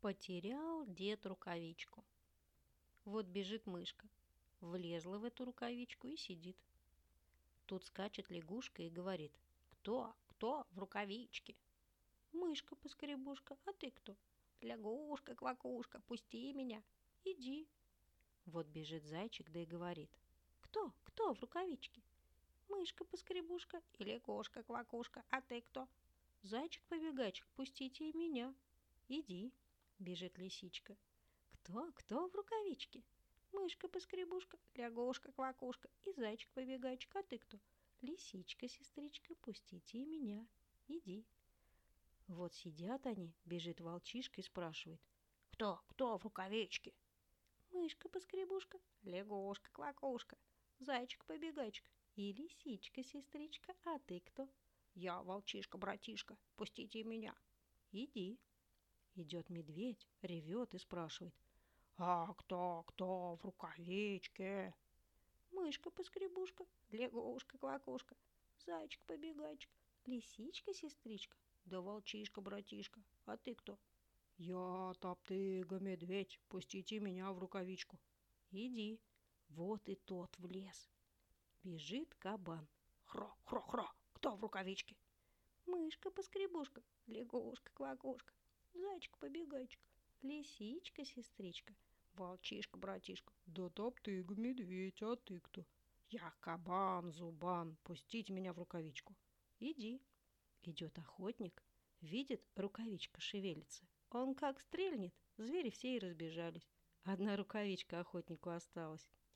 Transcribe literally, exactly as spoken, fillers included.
Потерял дед рукавичку. Вот бежит мышка, влезла в эту рукавичку и сидит. Тут скачет лягушка и говорит: «Кто, кто в рукавичке?» «Мышка-поскребушка, а ты кто?» «Лягушка-квакушка, пусти меня, иди». Вот бежит зайчик, да и говорит: «Кто, кто в рукавичке?» «Мышка-поскребушка и лягушка-квакушка, а ты кто?» «Зайчик-побегайчик, пустите и меня, иди». Бежит лисичка: «Кто, кто в рукавичке?» «Мышка-поскребушка, лягушка-квакушка и зайчик-побегайчик, а ты кто?» «Лисичка-сестричка, пустите и меня, иди». Вот сидят они, бежит волчишка и спрашивает: «Кто, кто в рукавичке?» «Мышка-поскребушка, лягушка-квакушка, зайчик-побегайчик и лисичка-сестричка, а ты кто?» «Я волчишка-братишка, пустите меня, иди». Идет медведь, ревет и спрашивает: «А кто, кто в рукавичке?» «Мышка-поскребушка, лягушка-квакушка, зайчик-побегайчик, лисичка-сестричка, да волчишка-братишка, а ты кто?» «Я топтыга-медведь, пустите меня в рукавичку, иди». Вот и тот влез. Бежит кабан: «Хро-хро-хро, кто в рукавичке?» «Мышка-поскребушка, лягушка-квакушка, зайчик-побегайчик, лисичка-сестричка, волчишка-братишка, да топтыга-медведь, а ты кто?» «Я кабан-зубан, пустите меня в рукавичку, иди». Идет охотник, видит, рукавичка шевелится. Он как стрельнет, звери все и разбежались. Одна рукавичка охотнику осталась.